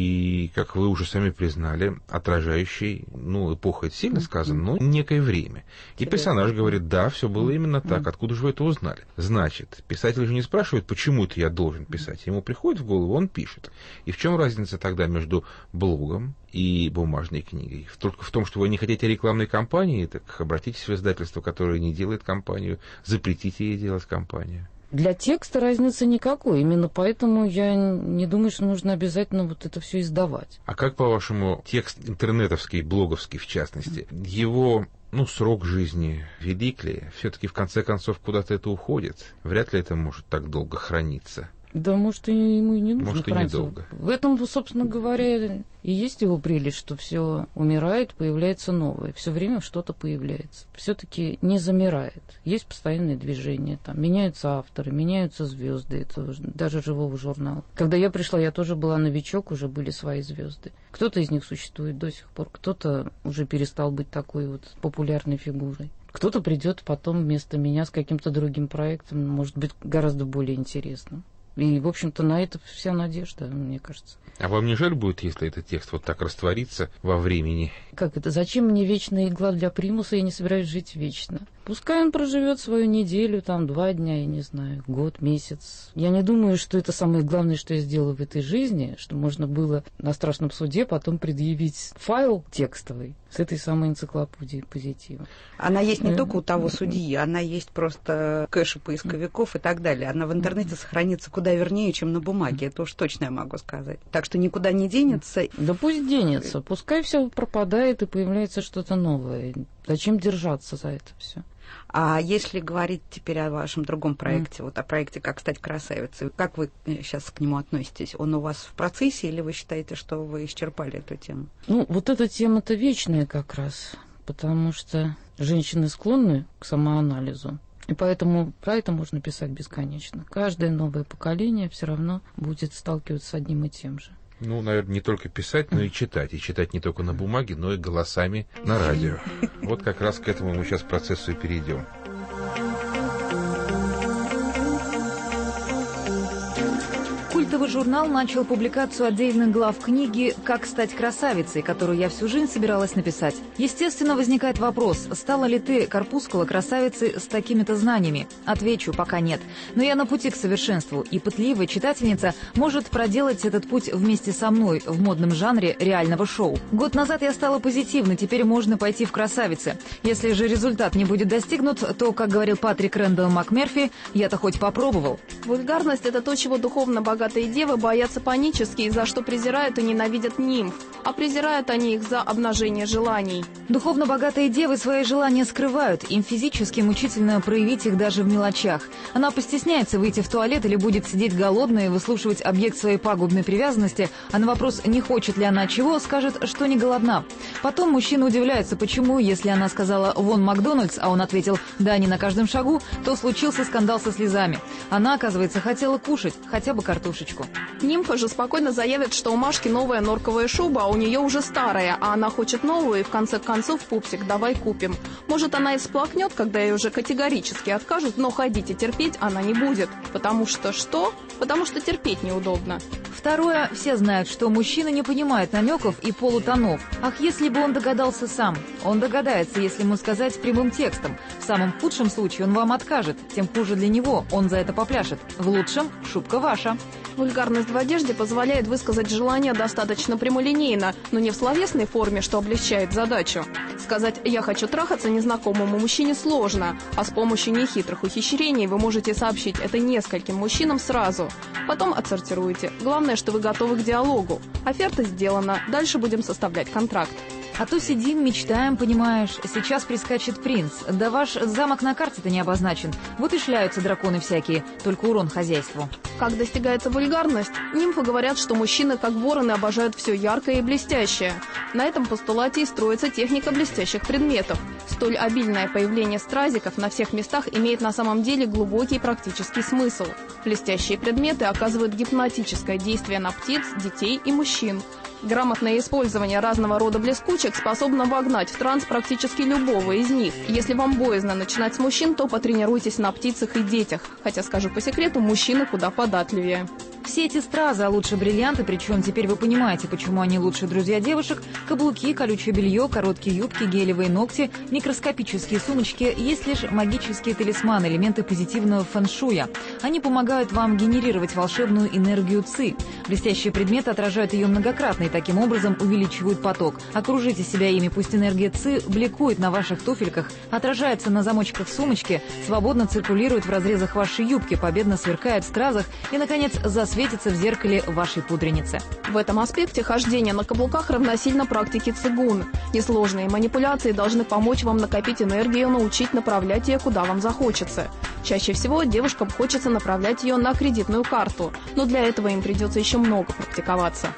и, как вы уже сами признали, отражающий, ну, эпоха это сильно сказано, но некое время. И персонаж говорит, да, все было именно так, откуда же вы это узнали? Значит, писатель же не спрашивает, почему это я должен писать, ему приходит в голову, он пишет. И в чем разница тогда между блогом и бумажной книгой? Только в том, что вы не хотите рекламной кампании, так обратитесь в издательство, которое не делает кампанию, запретите ей делать кампанию. Для текста разницы никакой, именно поэтому я не думаю, что нужно обязательно вот это все издавать. А как, по-вашему, текст интернетовский, блоговский в частности, его... Ну, срок жизни велик ли? Все-таки, в конце концов, куда-то это уходит. Вряд ли это может так долго храниться. Да, может, и ему и не нужно. Может, и недолго. В этом, собственно говоря, и есть его прелесть, что все умирает, появляется новое. Все время что-то появляется. Все-таки не замирает. Есть постоянное движение. Там меняются авторы, меняются звезды. Это даже живого журнала. Когда я пришла, я тоже была новичок, уже были свои звезды. Кто-то из них существует до сих пор, кто-то уже перестал быть такой вот популярной фигурой. Кто-то придет потом вместо меня с каким-то другим проектом, может быть, гораздо более интересным. И, в общем-то, на это вся надежда, мне кажется. А вам не жаль будет, если этот текст вот так растворится во времени? Как это? Зачем мне вечная игла для примуса? Я не собираюсь жить вечно. Пускай он проживет свою неделю, там, два дня, я не знаю, год, месяц. Я не думаю, что это самое главное, что я сделала в этой жизни, что можно было на страшном суде потом предъявить файл текстовый с этой самой энциклопедией позитива. Она есть не только у того судьи, она есть просто кэши поисковиков и так далее. Она в интернете сохранится куда вернее, чем на бумаге. Это уж точно я могу сказать. Так что никуда не денется. Да пусть денется. Пускай все пропадает и появляется что-то новое. Зачем держаться за это все? А если говорить теперь о вашем другом проекте, mm. вот о проекте «Как стать красавицей», как вы сейчас к нему относитесь? Он у вас в процессе или вы считаете, что вы исчерпали эту тему? Ну, вот эта тема-то вечная как раз, потому что женщины склонны к самоанализу. И поэтому про это можно писать бесконечно. Каждое новое поколение все равно будет сталкиваться с одним и тем же. Ну, наверное, не только писать, но и читать. И читать не только на бумаге, но и голосами на радио. Вот как раз к этому мы сейчас к процессу и перейдем. Культовый журнал начал публикацию отдельных глав книги «Как стать красавицей», которую я всю жизнь собиралась написать. Естественно, возникает вопрос, стала ли ты, корпускула, красавицей с такими-то знаниями? Отвечу, пока нет. Но я на пути к совершенству, и пытливая читательница может проделать этот путь вместе со мной в модном жанре реального шоу. Год назад я стала позитивной, теперь можно пойти в красавицы. Если же результат не будет достигнут, то, как говорил Патрик Рэндалл МакМерфи, я-то хоть попробовал. Вульгарность – это то, чего духовно богатые богатые девы боятся панически, за что презирают и ненавидят нимф, а презирают они их за обнажение желаний. Духовно богатые девы свои желания скрывают, им физически мучительно проявить их даже в мелочах. Она постесняется выйти в туалет или будет сидеть голодная и выслушивать объект своей пагубной привязанности, а на вопрос, не хочет ли она чего, скажет, что не голодна. Потом мужчина удивляется, почему, если она сказала «вон Макдональдс», а он ответил «да, не на каждом шагу», то случился скандал со слезами. Она, оказывается, хотела кушать, хотя бы картошечку. Нимфа же спокойно заявит, что у Машки новая норковая шуба, а у нее уже старая, а она хочет новую, и в конце концов, пупсик, давай купим. Может, она и всплакнет, когда ей уже категорически откажут, но ходить и терпеть она не будет. Потому что что? Потому что терпеть неудобно. Второе. Все знают, что мужчина не понимает намеков и полутонов. Ах, если бы он догадался сам. Он догадается, если ему сказать прямым текстом. В самом худшем случае он вам откажет. Тем хуже для него, он за это попляшет. В лучшем – шубка ваша. Вульгарность в одежде позволяет высказать желание достаточно прямолинейно, но не в словесной форме, что облегчает задачу. Сказать «я хочу трахаться» незнакомому мужчине сложно, а с помощью нехитрых ухищрений вы можете сообщить это нескольким мужчинам сразу. Потом отсортируйте. Главное, что вы готовы к диалогу. Оферта сделана, дальше будем составлять контракт. А то сидим, мечтаем, понимаешь, сейчас прискачет принц. Да ваш замок на карте-то не обозначен. Вот и шляются драконы всякие, только урон хозяйству. Как достигается вульгарность? Нимфы говорят, что мужчины, как вороны, обожают все яркое и блестящее. На этом постулате и строится техника блестящих предметов. Столь обильное появление стразиков на всех местах имеет на самом деле глубокий практический смысл. Блестящие предметы оказывают гипнотическое действие на птиц, детей и мужчин. Грамотное использование разного рода блескучек способно вогнать в транс практически любого из них. Если вам боязно начинать с мужчин, то потренируйтесь на птицах и детях. Хотя, скажу по секрету, мужчины куда податливее. Все эти стразы, а лучше бриллианты, причем теперь вы понимаете, почему они лучшие друзья девушек, каблуки, колючее белье, короткие юбки, гелевые ногти, микроскопические сумочки, есть лишь магические талисманы, элементы позитивного фэн-шуя. Они помогают вам генерировать волшебную энергию ци. Блестящие предметы отражают ее многократно и таким образом увеличивают поток. Окружите себя ими, пусть энергия ци бликует на ваших туфельках, отражается на замочках сумочки, свободно циркулирует в разрезах вашей юбки, победно сверкает в стразах и, наконец, засветится светится в зеркале вашей пудреницы. В этом аспекте хождение на каблуках равносильно практике цигун. Несложные манипуляции должны помочь вам накопить энергию, научить направлять ее куда вам захочется. Чаще всего девушкам хочется направлять ее на кредитную карту, но для этого им придется еще много практиковаться.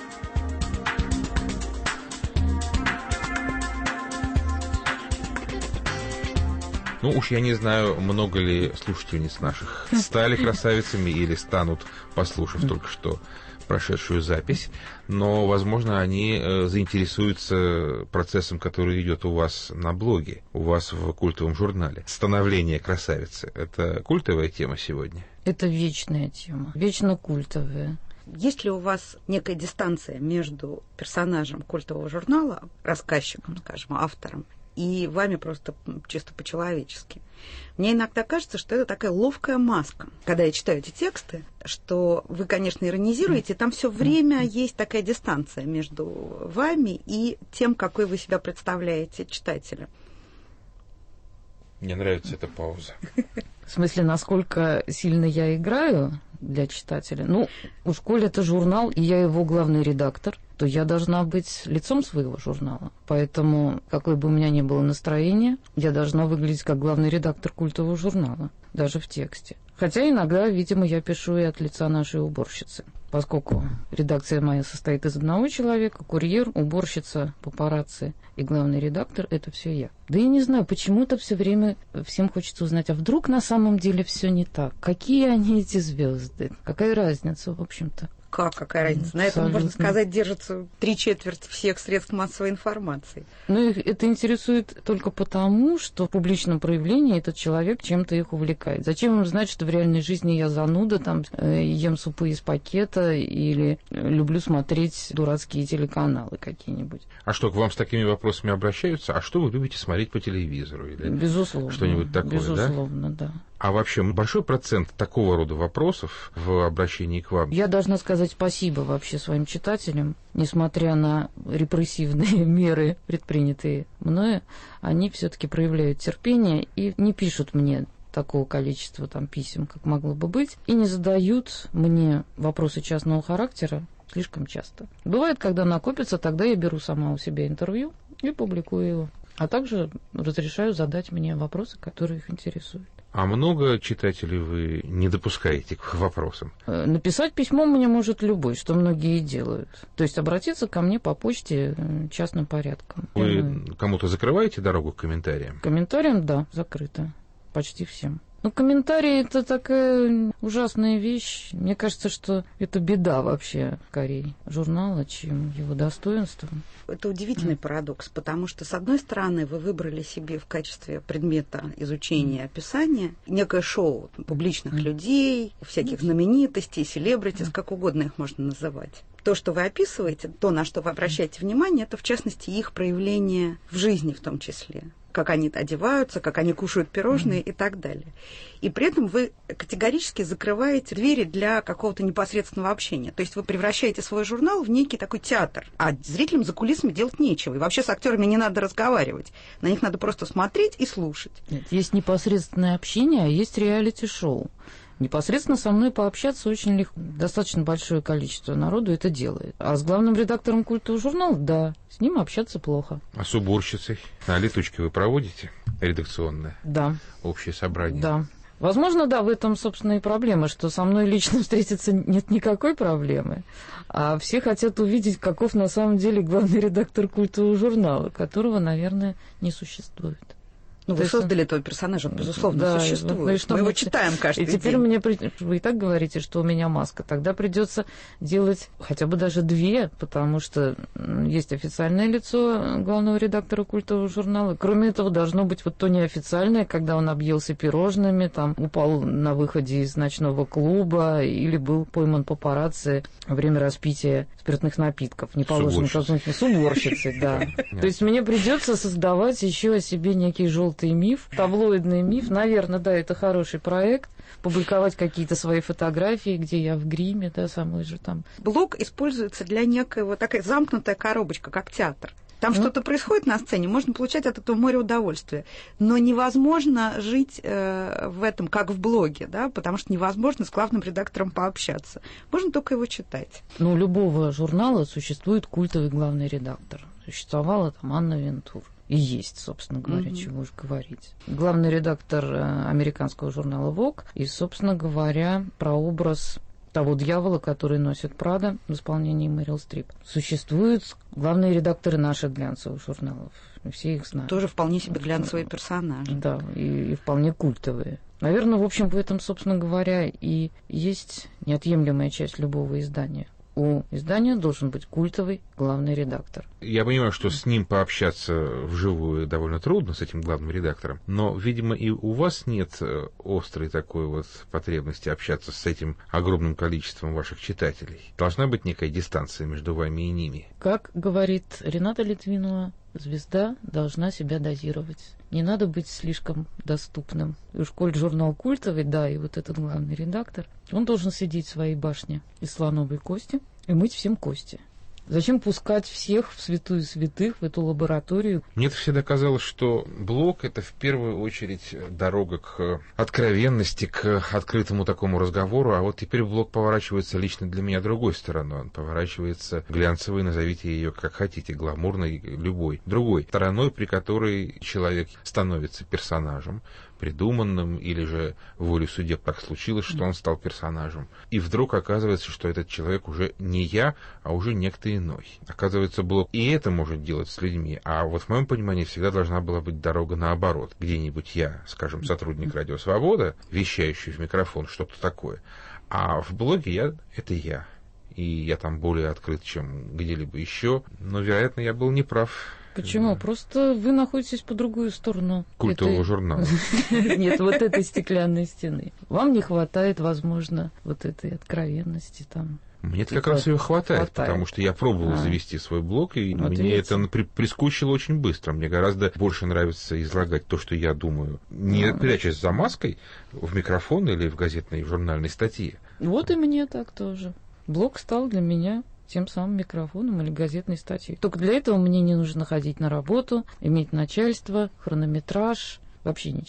Ну уж я не знаю, много ли слушательниц наших стали красавицами или станут, послушав только что прошедшую запись, но, возможно, они э, заинтересуются процессом, который идет у вас на блоге, у вас в культовом журнале. Становление красавицы. Это культовая тема сегодня? Это вечная тема, вечно культовая. Есть ли у вас некая дистанция между персонажем культового журнала, рассказчиком, скажем, автором, и вами просто чисто по-человечески? Мне иногда кажется, что это такая ловкая маска. Когда я читаю эти тексты, что вы, конечно, иронизируете, там все время есть такая дистанция между вами и тем, какой вы себя представляете читателю. Мне нравится эта пауза. В смысле, насколько сильно я играю для читателя? Ну, уж коль это журнал, и я его главный редактор, то я должна быть лицом своего журнала. Поэтому, какое бы у меня ни было настроение, я должна выглядеть как главный редактор культового журнала, даже в тексте. Хотя иногда, видимо, я пишу и от лица нашей уборщицы, поскольку редакция моя состоит из одного человека: курьер, уборщица, папарацци и главный редактор — это все я. Да я не знаю, почему-то все время всем хочется узнать, а вдруг на самом деле все не так? Какие они, эти звезды? Какая разница, в общем-то? Как, какая разница? На этом, можно сказать, держатся три четверти всех средств массовой информации. Ну, их это интересует только потому, что в публичном проявлении этот человек чем-то их увлекает. Зачем им знать, что в реальной жизни я зануда, там, э, ем супы из пакета или люблю смотреть дурацкие телеканалы какие-нибудь? А что, к вам с такими вопросами обращаются? А что вы любите смотреть по телевизору? Или безусловно. Что-нибудь такое, безусловно, да? да. А вообще большой процент такого рода вопросов в обращении к вам? Я должна сказать спасибо вообще своим читателям. Несмотря на репрессивные меры, предпринятые мною, они все-таки проявляют терпение и не пишут мне такого количества там писем, как могло бы быть, и не задают мне вопросы частного характера слишком часто. Бывает, когда накопится, тогда я беру сама у себя интервью и публикую его. А также разрешаю задать мне вопросы, которые их интересуют. А много читателей вы не допускаете к вопросам? Написать письмо мне может любой, что многие и делают. То есть обратиться ко мне по почте частным порядком. Вы кому-то закрываете дорогу к комментариям? Комментариям, да, закрыто. Почти всем. Ну, комментарии — это такая ужасная вещь. Мне кажется, что это беда вообще, скорее, журнала, чем его достоинство. Это удивительный парадокс, потому что, с одной стороны, вы выбрали себе в качестве предмета изучения, описания некое шоу публичных людей, всяких знаменитостей, селебритис, как угодно их можно называть. То, что вы описываете, то, на что вы обращаете внимание, это, в частности, их проявление в жизни в том числе. Как они одеваются, как они кушают пирожные mm-hmm. и так далее. И при этом вы категорически закрываете двери для какого-то непосредственного общения. То есть вы превращаете свой журнал в некий такой театр, а зрителям за кулисами делать нечего. И вообще с актерами не надо разговаривать. На них надо просто смотреть и слушать. Нет, есть непосредственное общение, а есть реалити-шоу. Непосредственно со мной пообщаться очень легко. Достаточно большое количество народу это делает. А с главным редактором культового журнала, да, с ним общаться плохо. А с уборщицей? А летучки вы проводите? Редакционное? Да. Общее собрание? Да. Возможно, да, в этом, собственно, и проблема, что со мной лично встретиться нет никакой проблемы, а все хотят увидеть, каков на самом деле главный редактор культового журнала, которого, наверное, не существует. Ну, вы создали этого персонажа, он, безусловно, да, существует. Ну, что мы его читаем каждый день. И теперь день. мне, вы и так говорите, что у меня маска. Тогда придется делать хотя бы даже две, потому что есть официальное лицо главного редактора культового журнала. Кроме этого, должно быть вот то неофициальное, когда он объелся пирожными, там, упал на выходе из ночного клуба или был пойман папарацци во время распития спиртных напитков. Не положено как-нибудь с уборщицей, да. То есть мне придется создавать еще о себе некий желтый миф, таблоидный миф. Наверное, да, это хороший проект. Публиковать какие-то свои фотографии, где я в гриме, да, самой же там. Блог используется для некого, такая замкнутая коробочка, как театр. Там ну. что-то происходит на сцене, можно получать от этого море удовольствия. Но невозможно жить э, в этом, как в блоге, да, потому что невозможно с главным редактором пообщаться. Можно только его читать. Ну, у любого журнала существует культовый главный редактор. Существовала там Анна Вентур. И есть, собственно говоря, mm-hmm. чего уж говорить. Главный редактор э, американского журнала Vogue и, собственно говоря, прообраз того дьявола, который носит Прада в исполнении Мэрил Стрип. Существуют главные редакторы наших глянцевых журналов. Все их знают. Тоже вполне себе глянцевые персонажи. Да, и, и вполне культовые. Наверное, в общем, в этом, собственно говоря, и есть неотъемлемая часть любого издания. У издания должен быть культовый главный редактор. Я понимаю, что с ним пообщаться вживую довольно трудно, с этим главным редактором, но, видимо, и у вас нет острой такой вот потребности общаться с этим огромным количеством ваших читателей. Должна быть некая дистанция между вами и ними. Как говорит Рената Литвинова, звезда должна себя дозировать. Не надо быть слишком доступным. И уж коль журнал культовый, да, и вот этот главный редактор, он должен сидеть в своей башне из слоновой кости и мыть всем кости. Зачем пускать всех в святую святых, в эту лабораторию? Мне всегда казалось, что блог — это в первую очередь дорога к откровенности, к открытому такому разговору, а вот теперь блог поворачивается лично для меня другой стороной. Он поворачивается глянцевой, назовите ее как хотите, гламурной, любой. Другой стороной, при которой человек становится персонажем, придуманным, или же волей судеб так случилось, что он стал персонажем. И вдруг оказывается, что этот человек уже не я, а уже некто иной. Оказывается, блог и это может делать с людьми, а вот в моем понимании всегда должна была быть дорога наоборот. Где-нибудь я, скажем, сотрудник Радио Свобода, вещающий в микрофон, что-то такое, а в блоге я — это я. И я там более открыт, чем где-либо еще, но, вероятно, я был неправ. Почему? Просто вы находитесь по другую сторону культового этой... журнала. Нет, вот этой стеклянной стены. Вам не хватает, возможно, вот этой откровенности там. Мне как раз ее хватает, потому что я пробовал завести свой блог, и мне это прискучило очень быстро. Мне гораздо больше нравится излагать то, что я думаю, не прячась за маской в микрофон или в газетной журнальной статье. Вот и мне так тоже. Блог стал для меня тем самым микрофоном или газетной статьей. Только для этого мне не нужно ходить на работу, иметь начальство, хронометраж, вообще ничего.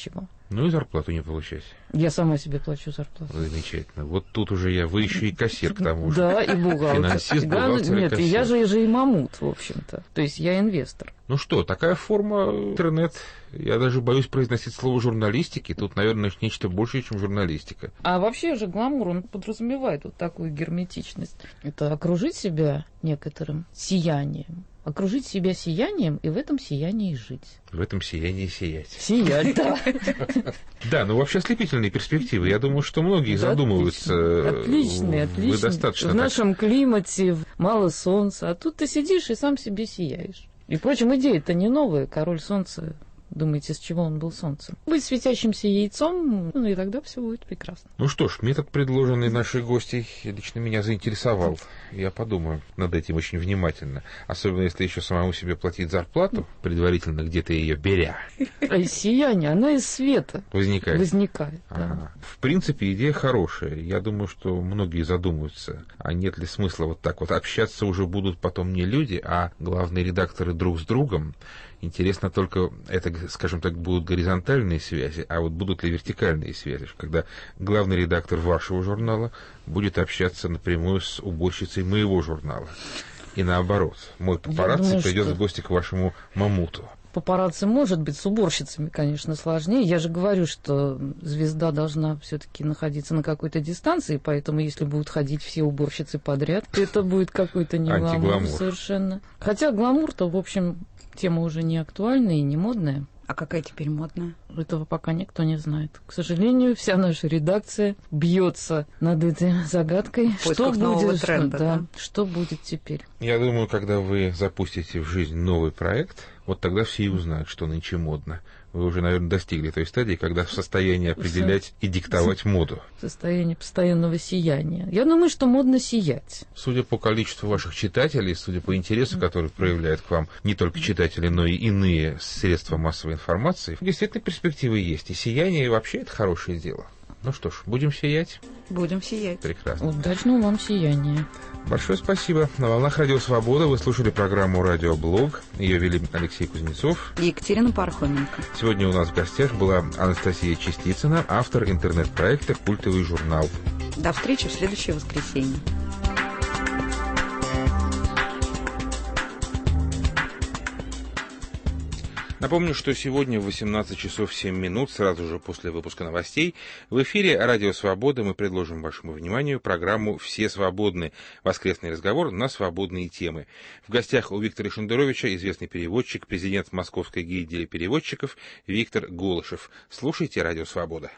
Ну и зарплату не получать. Я сама себе плачу зарплату. Замечательно. Вот тут уже я, вы еще и кассир к тому же. Да, и бухгалтер. Финансист, бухгалтер и Нет, кассир. я же, же и мамут, в общем-то. То есть я инвестор. Ну что, такая форма интернет. Я даже боюсь произносить слово журналистики. Тут, наверное, нечто большее, чем журналистика. А вообще же гламур, он подразумевает вот такую герметичность. Это окружить себя некоторым сиянием. Окружить себя сиянием и в этом сиянии жить. В этом сиянии сиять. Сиять, да. Да, ну вообще ослепительные перспективы. Я думаю, что многие задумываются. Отличные, отличные. Вы достаточно в нашем климате мало солнца, а тут ты сидишь и сам себе сияешь. И, впрочем, идея-то не новая. Король солнца, думаете, с чего он был солнцем? Быть светящимся яйцом, ну и тогда все будет прекрасно. Ну что ж, метод, предложенный нашей гостьей, лично меня заинтересовал. Я подумаю над этим очень внимательно. Особенно, если еще самому себе платить зарплату, предварительно где-то ее беря. А из сияния, она из света возникает. Возникает, да. Ага. В принципе, идея хорошая. Я думаю, что многие задумаются, а нет ли смысла вот так вот общаться уже будут потом не люди, а главные редакторы друг с другом. Интересно только, это, скажем так, будут горизонтальные связи, а вот будут ли вертикальные связи, когда главный редактор вашего журнала будет общаться напрямую с уборщицей моего журнала. И наоборот, мой папарацци придет что... в гости к вашему мамуту. Папарацци может быть, с уборщицами, конечно, сложнее. Я же говорю, что звезда должна все-таки находиться на какой-то дистанции, поэтому если будут ходить все уборщицы подряд, то это будет какой-то не гламур совершенно. Хотя гламур-то, в общем, тема уже не актуальная и не модная. А какая теперь модная? Этого пока никто не знает. К сожалению, вся наша редакция бьется над этой загадкой. Что будет, тренда, да, да? Что будет теперь? Я думаю, когда вы запустите в жизнь новый проект, вот тогда все и узнают, что нынче модно. Вы уже, наверное, достигли той стадии, когда в состоянии определять и диктовать моду. Состояние постоянного сияния. Я думаю, что модно сиять. Судя по количеству ваших читателей, судя по интересу, который проявляют к вам не только читатели, но и иные средства массовой информации, действительно перспективы есть. И сияние вообще это хорошее дело. Ну что ж, будем сиять? Будем сиять. Прекрасно. Удачного вам сияния. Большое спасибо. На волнах Радио Свобода вы слушали программу «Радиоблог». Ее вели Алексей Кузнецов и Екатерина Пархоменко. Сегодня у нас в гостях была Анастасия Частицына, автор интернет-проекта «Культовый журнал». До встречи в следующее воскресенье. Напомню, что сегодня в восемнадцать часов семь минут, сразу же после выпуска новостей, в эфире «Радио Свобода» мы предложим вашему вниманию программу «Все свободны». Воскресный разговор на свободные темы. В гостях у Виктора Шендеровича известный переводчик, президент Московской гильдии переводчиков Виктор Голышев. Слушайте «Радио Свобода».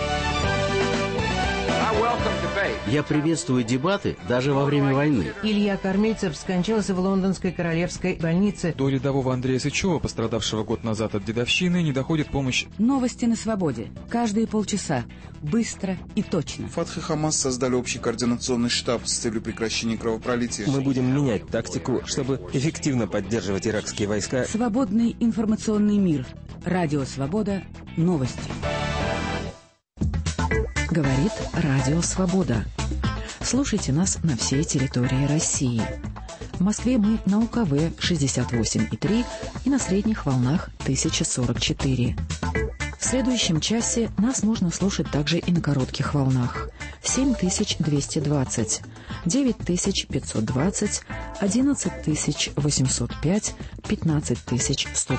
Я приветствую дебаты даже во время войны. Илья Кормильцев скончался в лондонской королевской больнице. До рядового Андрея Сычева, пострадавшего год назад от дедовщины, не доходит помощь. Новости на свободе. Каждые полчаса. Быстро и точно. Фатх и Хамас создали общий координационный штаб с целью прекращения кровопролития. Мы будем менять тактику, чтобы эффективно поддерживать иракские войска. Свободный информационный мир. Радио Свобода. Новости. Говорит Радио Свобода. Слушайте нас на всей территории России. В Москве мы на У Ка В шестьдесят восемь и три и на средних волнах тысяча сорок четыре. В следующем часе нас можно слушать также и на коротких волнах. семь тысяч двести двадцать, девять тысяч пятьсот двадцать, одиннадцать тысяч восемьсот пять, пятнадцать тысяч сто